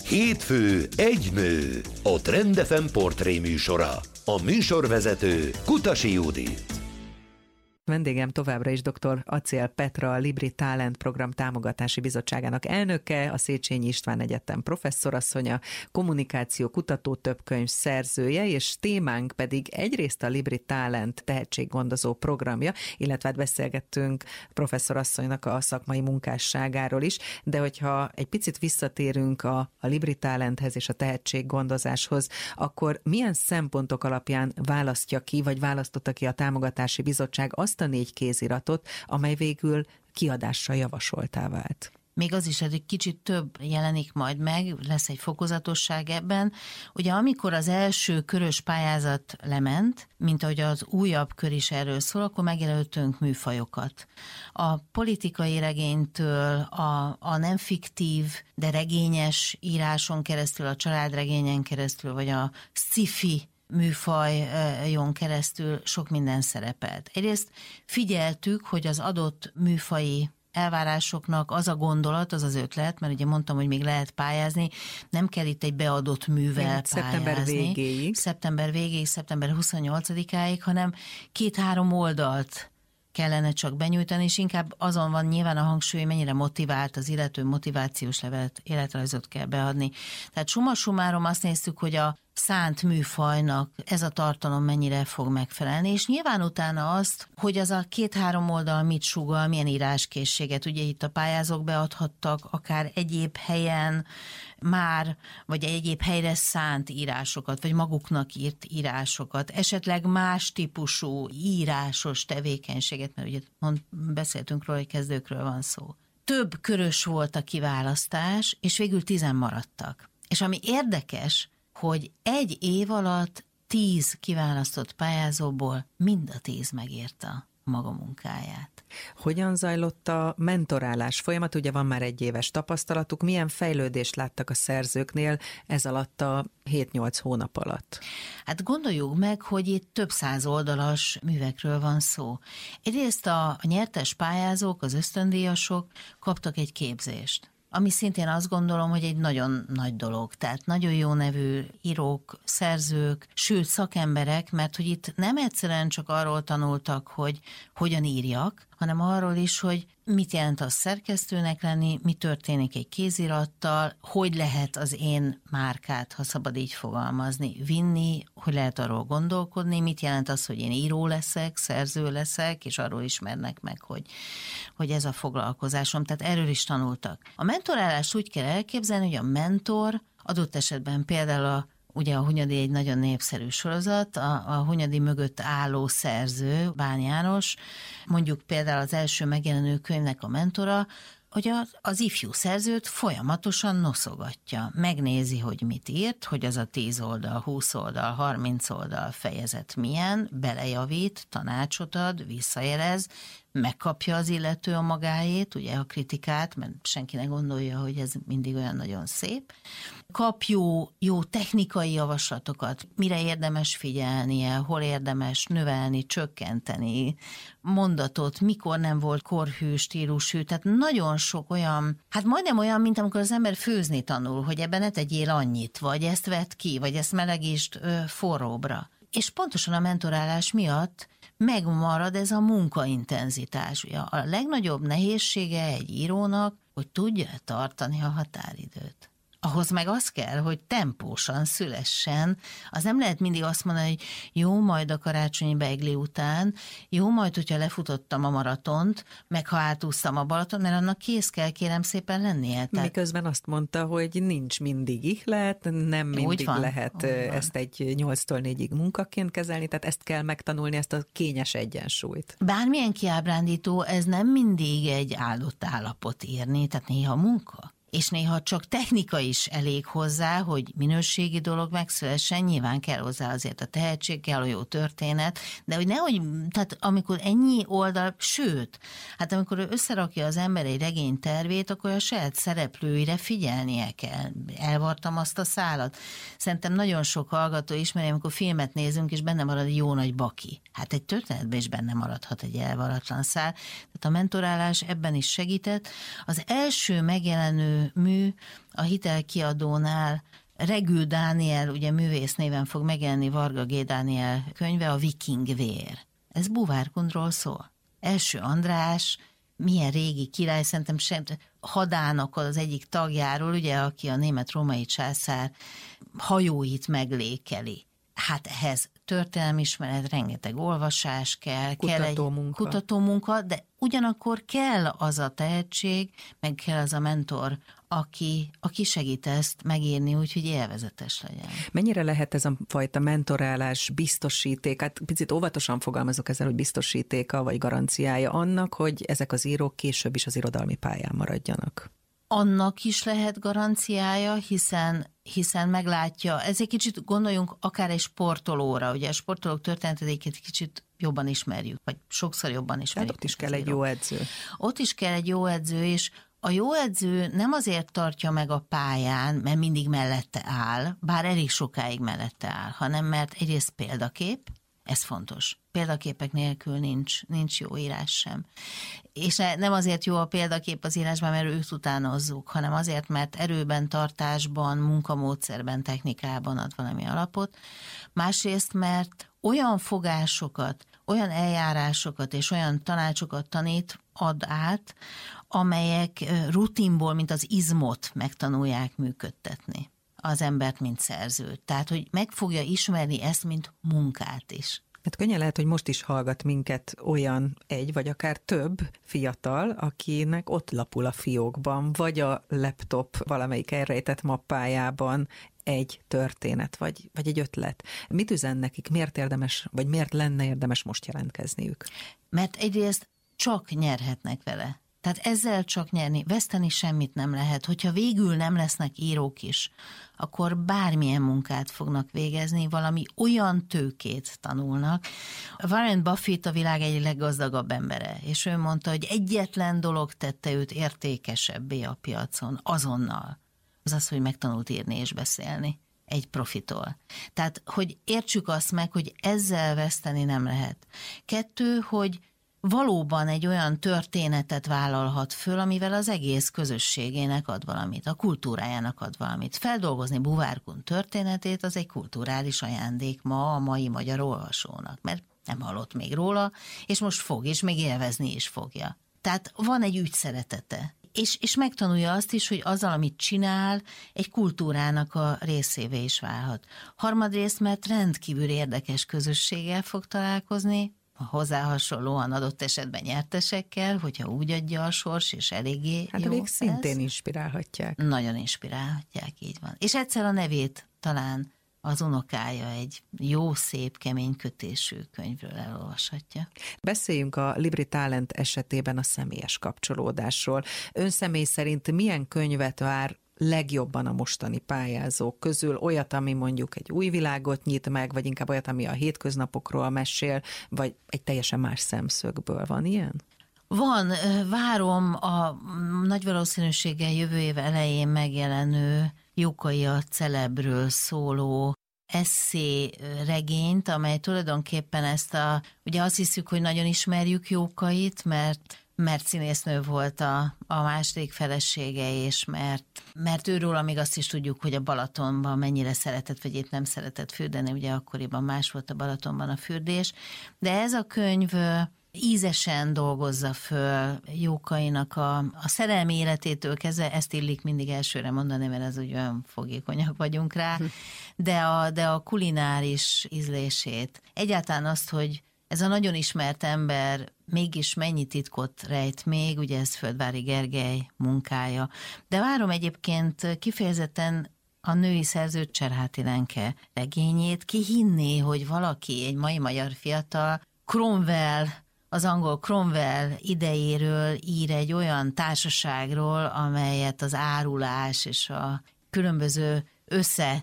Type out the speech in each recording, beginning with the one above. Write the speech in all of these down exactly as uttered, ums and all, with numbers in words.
Hétfő egy nő, a Trend ef em portré műsora. A műsorvezető Kutasi Judit. Vendégem továbbra is dr. Acél Petra, a Libri Talent Program támogatási bizottságának elnöke, a Széchenyi István Egyetem professzorasszonya, kommunikáció kutató, többkönyv szerzője, és témánk pedig egyrészt a Libri Talent tehetséggondozó programja, illetve hát beszélgettünk professzorasszonynak a szakmai munkásságáról is, de hogyha egy picit visszatérünk a, a Libri Talenthez és a tehetséggondozáshoz, akkor milyen szempontok alapján választja ki, vagy választotta ki a támogatási bizottság azt a négy kéziratot, amely végül kiadásra javasoltá vált? Még az is, hogy kicsit több jelenik majd meg, lesz egy fokozatosság ebben. Ugye amikor az első körös pályázat lement, mint ahogy az újabb kör is erről szól, akkor megjelöltünk műfajokat. A politikai regénytől, a, a nem fiktív, de regényes íráson keresztül, a családregényen keresztül, vagy a sci-fi műfajon keresztül sok minden szerepelt. Egyrészt figyeltük, hogy az adott műfaji elvárásoknak az a gondolat, az az ötlet, mert ugye mondtam, hogy még lehet pályázni, nem kell itt egy beadott művel pályázni. Szeptember végéig. Szeptember végéig, szeptember huszonnyolcadikáig, hanem két-három oldalt kellene csak benyújtani, és inkább azon van nyilván a hangsúly, mennyire motivált, az illető motivációs levelet, életrajzot kell beadni. Tehát summa summarum azt néztük, hogy a szánt műfajnak ez a tartalom mennyire fog megfelelni, és nyilván utána azt, hogy az a két-három oldal mit sugall, milyen íráskészséget, ugye itt a pályázók beadhattak akár egyéb helyen már, vagy egyéb helyre szánt írásokat, vagy maguknak írt írásokat, esetleg más típusú írásos tevékenységet, mert ugye mond, beszéltünk róla, hogy kezdőkről van szó. Több körös volt a kiválasztás, és végül tizen maradtak. És ami érdekes, hogy egy év alatt tíz kiválasztott pályázóból mind a tíz megírta maga munkáját. Hogyan zajlott a mentorálás folyamat? Ugye van már egy éves tapasztalatuk. Milyen fejlődést láttak a szerzőknél ez alatt a hét-nyolc hónap alatt? Hát gondoljuk meg, hogy itt több száz oldalas művekről van szó. Egyrészt a, a nyertes pályázók, az ösztöndíjasok kaptak egy képzést, ami szintén azt gondolom, hogy egy nagyon nagy dolog. Tehát nagyon jó nevű írók, szerzők, sőt szakemberek, mert hogy itt nem egyszerűen csak arról tanultak, hogy hogyan írjak, hanem arról is, hogy mit jelent az szerkesztőnek lenni, mi történik egy kézirattal, hogy lehet az én márkát, ha szabad így fogalmazni, vinni, hogy lehet arról gondolkodni, mit jelent az, hogy én író leszek, szerző leszek, és arról ismernek meg, hogy, hogy ez a foglalkozásom. Tehát erről is tanultak. A mentorálást úgy kell elképzelni, hogy a mentor adott esetben például a Ugye a Hunyadi egy nagyon népszerű sorozat, a, a Hunyadi mögött álló szerző, Bán János, mondjuk például az első megjelenő könyvnek a mentora, hogy az, az ifjú szerzőt folyamatosan noszogatja. Megnézi, hogy mit írt, hogy az a tíz oldal, húsz oldal, harminc oldal fejezet milyen, belejavít, tanácsot ad, visszajelez, megkapja az illető a magáét, ugye a kritikát, mert senki ne gondolja, hogy ez mindig olyan nagyon szép. Kap jó, jó technikai javaslatokat, mire érdemes figyelnie, hol érdemes növelni, csökkenteni, mondatot, mikor nem volt korhű, stílusű, tehát nagyon sok olyan, hát majdnem olyan, mint amikor az ember főzni tanul, hogy ebben ne tegyél annyit, vagy ezt vedd ki, vagy ezt melegítsd ö, forróbbra. És pontosan a mentorálás miatt megmarad ez a munkaintenzitás. Ugye a legnagyobb nehézsége egy írónak, hogy tudja tartani a határidőt. Ahhoz meg az kell, hogy tempósan szülessen. Az nem lehet mindig azt mondani, hogy jó, majd a karácsonyi beigli után, jó, majd, hogyha lefutottam a maratont, meg ha átúsztam a Balaton, mert annak kész kell kérem szépen lennie. Tehát... Miközben azt mondta, hogy nincs mindig ihlet, nem mindig lehet ezt egy nyolctól négyig munkaként kezelni, tehát ezt kell megtanulni, ezt a kényes egyensúlyt. Bármilyen kiábrándító, ez nem mindig egy áldott állapot írni, tehát néha munka. És néha csak technika is elég hozzá, hogy minőségi dolog megszülessen, nyilván kell hozzá azért a tehetség, kell a jó történet, de hogy nehogy, tehát amikor ennyi oldal, sőt, hát amikor összerakja az ember egy regény tervét, akkor a saját szereplőire figyelnie kell. Elvartam azt a szálat. Szerintem nagyon sok hallgató ismeri, amikor filmet nézünk, és benne marad egy jó nagy baki. Hát egy történetben is benne maradhat egy elvaratlan szál. Tehát a mentorálás ebben is segített. Az első megjelenő című mű, a hitelkiadónál Regül Dániel, ugye művész néven fog megjelenni Varga G. Dániel könyve, a Viking vér. Ez Buvárkundról szól. Első András, milyen régi király, szerintem sem, hadának az egyik tagjáról, ugye, aki a német-római császár hajóit meglékeli. Hát ehhez történelmismeret, rengeteg olvasás kell, kutatómunka. kell egy kutatómunka, de ugyanakkor kell az a tehetség, meg kell az a mentor, aki, aki segít ezt megírni úgy, hogy élvezetes legyen. Mennyire lehet ez a fajta mentorálás biztosíték, hát picit óvatosan fogalmazok ezzel, hogy biztosítéka vagy garanciája annak, hogy ezek az írók később is az irodalmi pályán maradjanak? Annak is lehet garanciája, hiszen, hiszen meglátja, ez egy kicsit gondoljunk akár egy sportolóra, ugye a sportolók történetét egy kicsit jobban ismerjük, vagy sokszor jobban ismerjük. Hát ott is kell egy jó edző. Ott is kell egy jó edző, és a jó edző nem azért tartja meg a pályán, mert mindig mellette áll, bár elég sokáig mellette áll, hanem mert egyrészt példakép, ez fontos. Példaképek nélkül nincs, nincs jó írás sem. És ne, nem azért jó a példakép az írásban, mert őt utánozzuk, hanem azért, mert erőben, tartásban, munkamódszerben, technikában ad valami alapot. Másrészt, mert olyan fogásokat, olyan eljárásokat és olyan tanácsokat tanít, ad át, amelyek rutinból, mint az izmot megtanulják működtetni az embert, mint szerzőt. Tehát, hogy meg fogja ismerni ezt, mint munkát is. Hát könnyen lehet, hogy most is hallgat minket olyan egy, vagy akár több fiatal, akinek ott lapul a fiókban, vagy a laptop valamelyik elrejtett mappájában egy történet, vagy, vagy egy ötlet. Mit üzen nekik? Miért érdemes, vagy miért lenne érdemes most jelentkezniük? Mert egyrészt csak nyerhetnek vele. Tehát ezzel csak nyerni, veszteni semmit nem lehet. Hogyha végül nem lesznek írók is, akkor bármilyen munkát fognak végezni, valami olyan tőkét tanulnak. Warren Buffett a világ egyik leggazdagabb embere, és ő mondta, hogy egyetlen dolog tette őt értékesebbé a piacon, azonnal. Az az, hogy megtanult írni és beszélni egy profitól. Tehát, hogy értsük azt meg, hogy ezzel veszteni nem lehet. Kettő, hogy valóban egy olyan történetet vállalhat föl, amivel az egész közösségének ad valamit, a kultúrájának ad valamit. Feldolgozni Buvárkund történetét az egy kulturális ajándék ma a mai magyar olvasónak, mert nem hallott még róla, és most fog, és még élvezni is fogja. Tehát van egy ügyszeretete. És, és megtanulja azt is, hogy azzal, amit csinál, egy kultúrának a részévé is válhat. Harmadrészt, mert rendkívül érdekes közösséggel fog találkozni, hozzá hasonlóan adott esetben nyertesekkel, hogyha úgy adja a sors, és eléggé hát jó még lesz. szintén inspirálhatják. Nagyon inspirálhatják, így van. És egyszer a nevét talán az unokája egy jó, szép, kemény kötésű könyvről elolvashatja. Beszéljünk a Libri Talent esetében a személyes kapcsolódásról. Ön személy szerint milyen könyvet vár legjobban a mostani pályázók közül, olyat, ami mondjuk egy új világot nyit meg, vagy inkább olyat, ami a hétköznapokról mesél, vagy egy teljesen más szemszögből van ilyen? Van, várom a nagy valószínűséggel jövő év elején megjelenő Jókai a celebről szóló esszé regényt, amely tulajdonképpen ezt a, ugye azt hiszük, hogy nagyon ismerjük Jókait, mert mert színésznő volt a, a második felesége, és mert, mert őről még azt is tudjuk, hogy a Balatonban mennyire szeretett, vagy épp nem szeretett fürdeni, ugye akkoriban más volt a Balatonban a fürdés, de ez a könyv ízesen dolgozza föl Jókainak a, a szerelmi életétől kezdve, ezt illik mindig elsőre mondani, mert ez úgy olyan fogékonyak vagyunk rá, de a, de a kulináris ízlését. Egyáltalán azt, hogy ez a nagyon ismert ember mégis mennyi titkot rejt még, ugye ez Földvári Gergely munkája. De várom egyébként kifejezetten a női szerző Cserháti Lenke regényét. Ki hinné, hogy valaki, egy mai magyar fiatal, Cromwell, az angol Cromwell idejéről ír egy olyan társaságról, amelyet az árulás és a különböző össze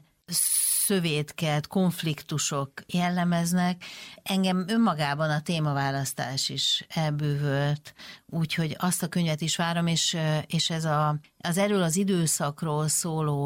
szövétkelt konfliktusok jellemeznek. Engem önmagában a témaválasztás is elbűvölt, úgyhogy azt a könyvet is várom, és, és ez a, az erről az időszakról szóló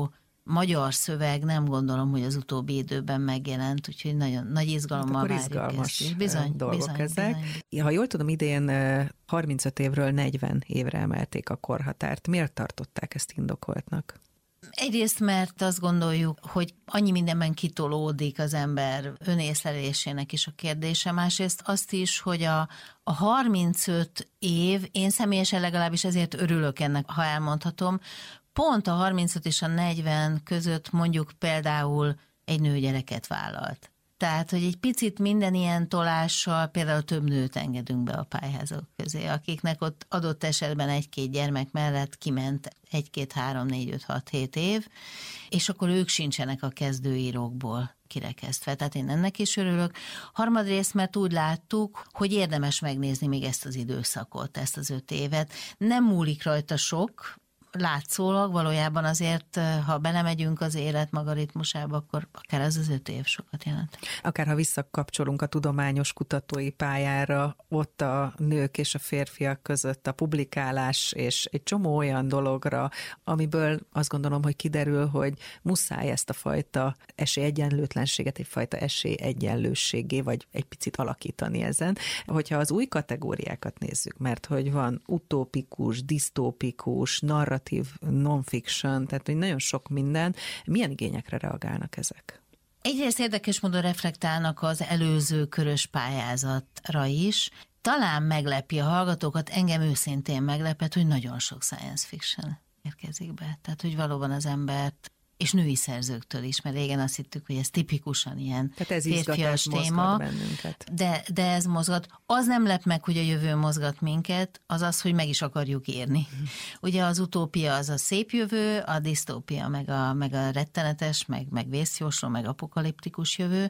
magyar szöveg nem gondolom, hogy az utóbbi időben megjelent, úgyhogy nagyon nagy izgalommal hát várjuk izgalmas ezt. Bizony, dolgok bizony, ezek. bizony. Ha jól tudom, idén harmincöt évről negyven évre emelték a korhatárt. Miért tartották ezt indokoltnak? Egyrészt, mert azt gondoljuk, hogy annyi mindenben kitolódik az ember önészlelésének is a kérdése, másrészt azt is, hogy a, a harmincöt év, én személyesen legalábbis ezért örülök ennek, ha elmondhatom, pont a harmincöt és a negyven között mondjuk például egy nő gyereket vállalt. Tehát, hogy egy picit minden ilyen tolással például több nőt engedünk be a pályázók közé, akiknek ott adott esetben egy-két gyermek mellett kiment egy-két, három, négy, öt, hat, hét év, és akkor ők sincsenek a kezdőírókból kirekesztve. Tehát én ennek is örülök. Harmadrészt, mert úgy láttuk, hogy érdemes megnézni még ezt az időszakot, ezt az öt évet. Nem múlik rajta sok, látszólag valójában azért, ha belemegyünk az élet maga ritmusába, akkor akár az az öt év sokat jelent. Akár ha visszakapcsolunk a tudományos kutatói pályára, ott a nők és a férfiak között a publikálás és egy csomó olyan dologra, amiből azt gondolom, hogy kiderül, hogy muszáj ezt a fajta esélyegyenlőtlenséget egyfajta esélyegyenlősségé, vagy egy picit alakítani ezen. Hogyha az új kategóriákat nézzük, mert hogy van utópikus, disztópikus, narratív, non-fiction, tehát hogy nagyon sok minden. Milyen igényekre reagálnak ezek? Egyrészt érdekes módon reflektálnak az előző körös pályázatra is. Talán meglepi a hallgatókat, engem őszintén meglepett, hogy nagyon sok science fiction érkezik be. Tehát, hogy valóban az embert, és női szerzőktől is, mert régen azt hittük, hogy ez tipikusan ilyen ez férfias téma, de, de ez mozgat. Az nem lep meg, hogy a jövő mozgat minket, az az, hogy meg is akarjuk írni. Mm. Ugye az utópia az a szép jövő, a disztópia meg a, meg a rettenetes, meg, meg vészjósló, meg apokaliptikus jövő.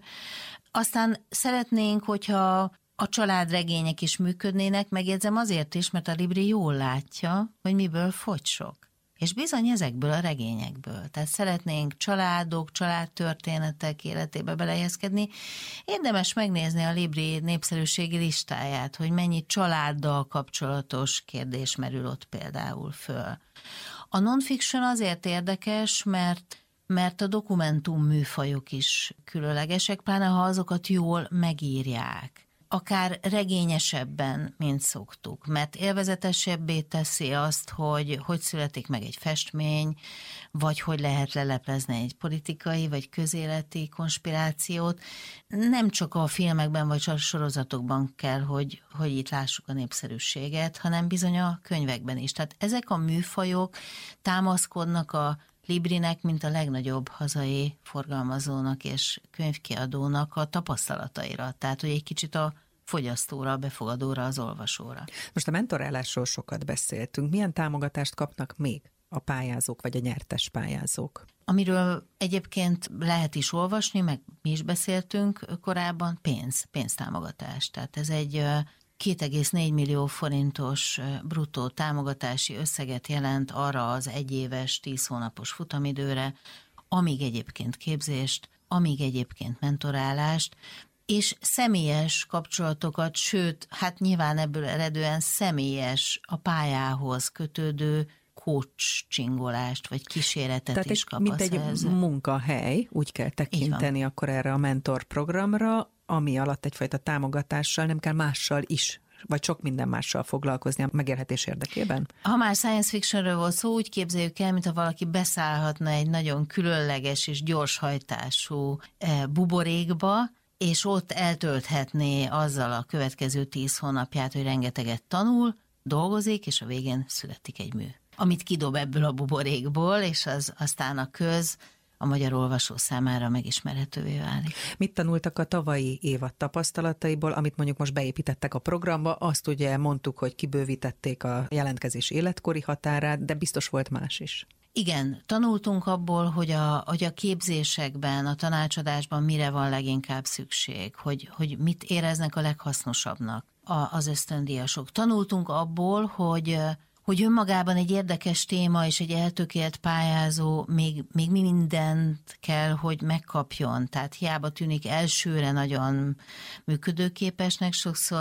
Aztán szeretnénk, hogyha a családregények is működnének, megjegyzem azért is, mert a Libri jól látja, hogy miből fogy sok. És bizony ezekből a regényekből. Tehát szeretnénk családok, családtörténetek életébe belehelyezkedni. Érdemes megnézni a Libri népszerűségi listáját, hogy mennyi családdal kapcsolatos kérdés merül ott például föl. A non-fiction azért érdekes, mert mert a dokumentum műfajok is különlegesek, pláne ha azokat jól megírják. Akár regényesebben, mint szoktuk, mert élvezetesebbé teszi azt, hogy hogy születik meg egy festmény, vagy hogy lehet leleplezni egy politikai, vagy közéleti konspirációt. Nem csak a filmekben, vagy a sorozatokban kell, hogy, hogy itt lássuk a népszerűséget, hanem bizony a könyvekben is. Tehát ezek a műfajok támaszkodnak a Librinek, mint a legnagyobb hazai forgalmazónak és könyvkiadónak a tapasztalataira. Tehát, hogy egy kicsit a fogyasztóra, a befogadóra, az olvasóra. Most a mentorálásról sokat beszéltünk. Milyen támogatást kapnak még a pályázók, vagy a nyertes pályázók? Amiről egyébként lehet is olvasni, meg mi is beszéltünk korábban, pénz, pénztámogatás. Tehát ez egy két egész négy millió forintos bruttó támogatási összeget jelent arra az egyéves, tíz hónapos futamidőre, amíg egyébként képzést, amíg egyébként mentorálást, és személyes kapcsolatokat, sőt, hát nyilván ebből eredően személyes, a pályához kötődő coachingolást, vagy kíséretet Tehát is kap. Tehát mint egy munkahely, úgy kell tekinteni akkor erre a mentor programra, ami alatt egyfajta támogatással, nem kell mással is, vagy sok minden mással foglalkozni a megélhetés érdekében? Ha már science fictionről volt szó, úgy képzeljük el, mintha valaki beszállhatna egy nagyon különleges és gyorshajtású buborékba, és ott eltölthetné azzal a következő tíz hónapját, hogy rengeteget tanul, dolgozik, és a végén születik egy mű, amit kidob ebből a buborékból, és az aztán a köz a magyar olvasó számára megismerhetővé válik. Mit tanultak a tavalyi évad tapasztalataiból, amit mondjuk most beépítettek a programba? Azt ugye mondtuk, hogy kibővítették a jelentkezés életkori határát, de biztos volt más is. Igen, tanultunk abból, hogy a, hogy a képzésekben, a tanácsadásban mire van leginkább szükség, hogy, hogy mit éreznek a leghasznosabbnak a, az ösztöndíjasok. Tanultunk abból, hogy hogy önmagában egy érdekes téma és egy eltökélt pályázó még, még mi mindent kell, hogy megkapjon. Tehát hiába tűnik elsőre nagyon működőképesnek, sokszor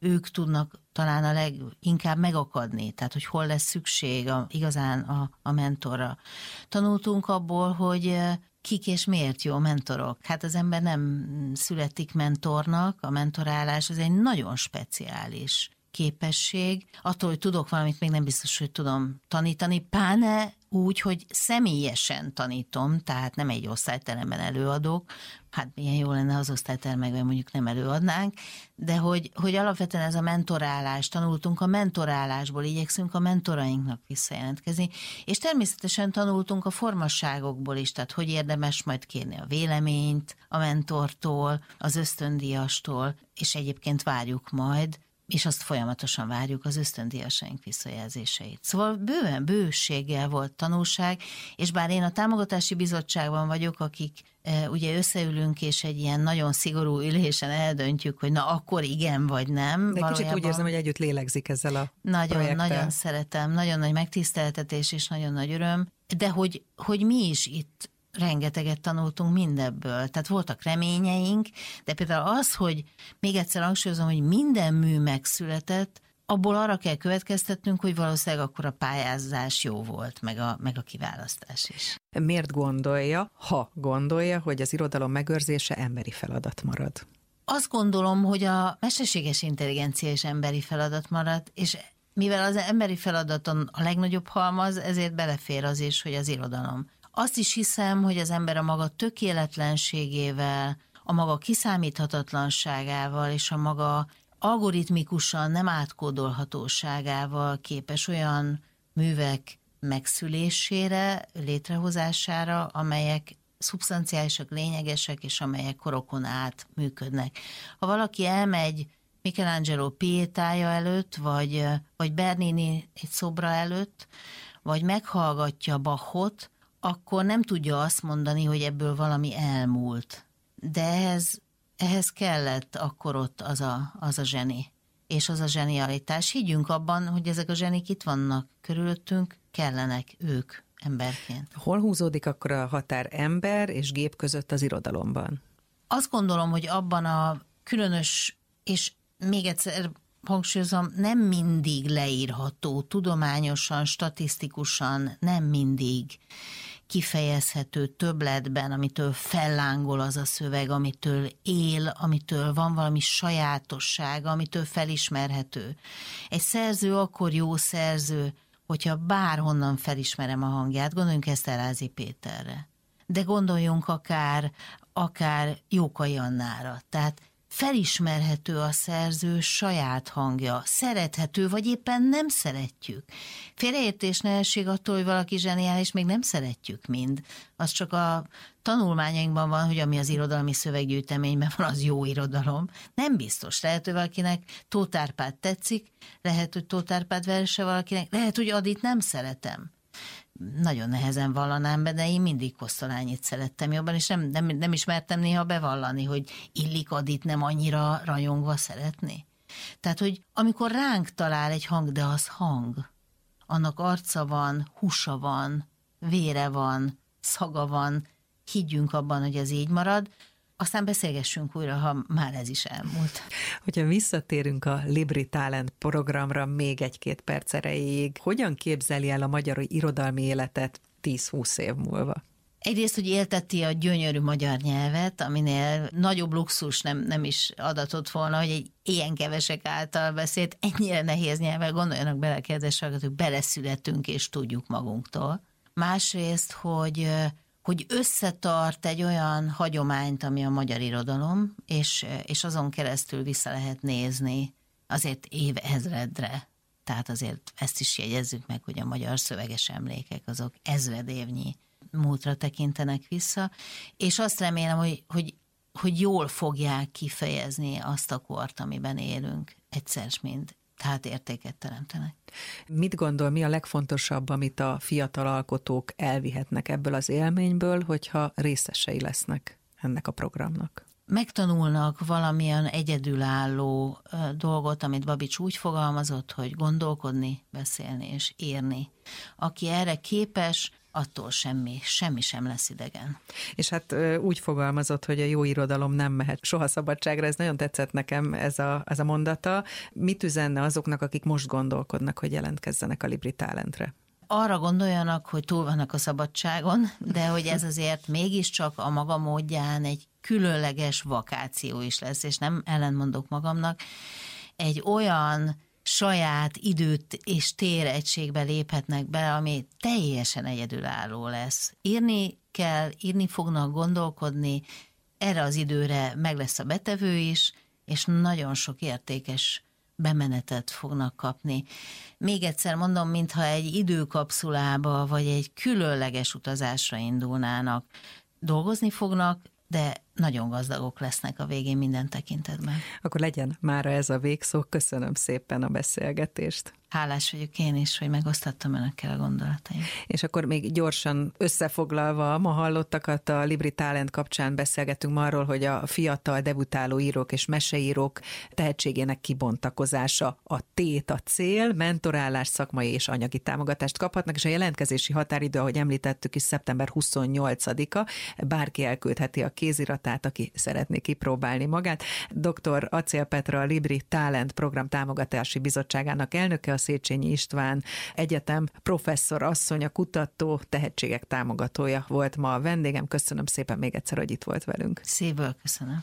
ők tudnak talán a leginkább megakadni, tehát hogy hol lesz szükség a, igazán a, a mentorra. Tanultunk abból, hogy kik és miért jó mentorok. Hát az ember nem születik mentornak, a mentorálás az egy nagyon speciális képesség. Attól, hogy tudok valamit, még nem biztos, hogy tudom tanítani, pláne úgy, hogy személyesen tanítom, tehát nem egy osztályteremben előadok, hát milyen jó lenne az osztálytermekben mondjuk nem előadnánk, de hogy, hogy alapvetően ez a mentorálás, tanultunk a mentorálásból, igyekszünk a mentorainknak visszajelentkezni, és természetesen tanultunk a formasságokból is, tehát hogy érdemes majd kérni a véleményt a mentortól, az ösztöndíjastól, és egyébként várjuk majd, és azt folyamatosan várjuk az ösztöndíjasaink visszajelzéseit. Szóval bőven, bőséggel volt tanulság, és bár én a támogatási bizottságban vagyok, akik e, ugye összeülünk, és egy ilyen nagyon szigorú ülésen eldöntjük, hogy na akkor igen vagy nem. De kicsit úgy érzem, hogy együtt lélegzik ezzel a Nagyon, projekttel. nagyon szeretem, nagyon nagy megtiszteltetés és nagyon nagy öröm, de hogy, hogy mi is itt rengeteget tanultunk mindebből. Tehát voltak reményeink, de például az, hogy még egyszer hangsúlyozom, hogy minden mű megszületett, abból arra kell következtetnünk, hogy valószínűleg akkor a pályázás jó volt, meg a, meg a kiválasztás is. Miért gondolja, ha gondolja, hogy az irodalom megőrzése emberi feladat marad? Azt gondolom, hogy a mesterséges intelligencia is emberi feladat marad, és mivel az emberi feladaton a legnagyobb halmaz, ezért belefér az is, hogy az irodalom. Azt is hiszem, hogy az ember a maga tökéletlenségével, a maga kiszámíthatatlanságával és a maga algoritmikusan nem átkódolhatóságával képes olyan művek megszülésére, létrehozására, amelyek szubstanciálisak, lényegesek, és amelyek korokon át működnek. Ha valaki elmegy Michelangelo Pietája előtt, vagy, vagy Bernini egy szobra előtt, vagy meghallgatja Bachot, akkor nem tudja azt mondani, hogy ebből valami elmúlt. De ehhez, ehhez kellett akkor ott az a, az a zseni, és az a zsenialitás. Higgyünk abban, hogy ezek a zsenik itt vannak körülöttünk, kellenek ők emberként. Hol húzódik akkor a határ ember és gép között az irodalomban? Azt gondolom, hogy abban a különös, és még egyszer hangsúlyozom, nem mindig leírható, tudományosan, statisztikusan, nem mindig kifejezhető többletben, amitől fellángol az a szöveg, amitől él, amitől van valami sajátossága, amitől felismerhető. Egy szerző akkor jó szerző, hogyha bárhonnan felismerem a hangját, gondoljunk Eszterházy Péterre, de gondoljunk akár, akár Jókai Annára, tehát felismerhető a szerző saját hangja, szerethető, vagy éppen nem szeretjük. Félreértés ne essék attól, hogy valaki zseniális, még nem szeretjük mind. Az csak a tanulmányainkban van, hogy ami az irodalmi szöveggyűjteményben van, az jó irodalom. Nem biztos. Lehet, hogy valakinek Tóth Árpád tetszik, lehet, hogy Tóth Árpád verse valakinek, lehet, hogy Adit nem szeretem. Nagyon nehezen vallanám be, de én mindig Kosztolányit szerettem jobban, és nem, nem, nem ismertem néha bevallani, hogy illik Adit nem annyira rajongva szeretni. Tehát, hogy amikor ránk talál egy hang, de az hang, annak arca van, húsa van, vére van, szaga van, higgyünk abban, hogy ez így marad, aztán beszélgessünk újra, ha már ez is elmúlt. Hogyha visszatérünk a Libri Talent programra még egy-két perc erejéig, hogyan képzeli el a magyar irodalmi életet tíz-húsz év múlva? Egyrészt, hogy élteti a gyönyörű magyar nyelvet, aminél nagyobb luxus nem, nem is adatott volna, hogy egy ilyen kevesek által beszélt, ennyire nehéz nyelvvel, gondoljanak bele, kedves hallgatók, beleszületünk és tudjuk magunktól. Másrészt, hogy hogy összetart egy olyan hagyományt, ami a magyar irodalom, és, és azon keresztül vissza lehet nézni azért évezredre. Tehát azért ezt is jegyezzük meg, hogy a magyar szöveges emlékek azok ezred évnyi múltra tekintenek vissza, és azt remélem, hogy, hogy, hogy jól fogják kifejezni azt a kort, amiben élünk egyszer mind. Tehát értéket teremtenek. Mit gondol, mi a legfontosabb, amit a fiatal alkotók elvihetnek ebből az élményből, hogyha részesei lesznek ennek a programnak? megtanulnak valamilyen egyedülálló dolgot, amit Babics úgy fogalmazott, hogy gondolkodni, beszélni és írni. Aki erre képes, attól semmi, semmi sem lesz idegen. És hát úgy fogalmazott, hogy a jó irodalom nem mehet soha szabadságra, ez nagyon tetszett nekem ez a, ez a mondata. Mit üzenne azoknak, akik most gondolkodnak, hogy jelentkezzenek a Libri Talentre? Arra gondoljanak, hogy túl vannak a szabadságon, de hogy ez azért mégiscsak a maga módján egy különleges vakáció is lesz, és nem ellentmondok magamnak, egy olyan saját időt és téregységbe léphetnek be, ami teljesen egyedülálló lesz. Írni kell, írni fognak, gondolkodni, erre az időre meg lesz a betevő is, és nagyon sok értékes bemenetet fognak kapni. Még egyszer mondom, mintha egy időkapszulába, vagy egy különleges utazásra indulnának. Dolgozni fognak, de nagyon gazdagok lesznek a végén minden tekintetben. Akkor legyen mára ez a végszó. Köszönöm szépen a beszélgetést. Hálás vagyok én is, hogy megosztattam önökkel a gondolataim. És akkor még gyorsan összefoglalva ma hallottakat, a Libri Talent kapcsán beszélgetünk arról, hogy a fiatal debutáló írók és meseírók tehetségének kibontakozása a tét, a cél, mentorálás, szakmai és anyagi támogatást kaphatnak, és a jelentkezési határidő, ahogy említettük is, szeptember huszonnyolcadika, bárki elküldheti a kéziratát, aki szeretné kipróbálni magát. doktor Acél Petra, a Libri Talent program támogatási bizottságának elnöke, a Széchenyi István Egyetem professzor asszony, a kutató tehetségek támogatója volt ma a vendégem. Köszönöm szépen még egyszer, hogy itt volt velünk. Szívből köszönöm.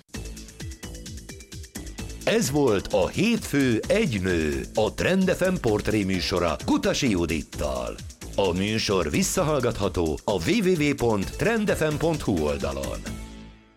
Ez volt a Hétfő egy nő, a Trend ef em portré műsora Kutasi Judittal. A műsor visszahallgatható a double-u double-u double-u pont trend f m pont h u oldalon.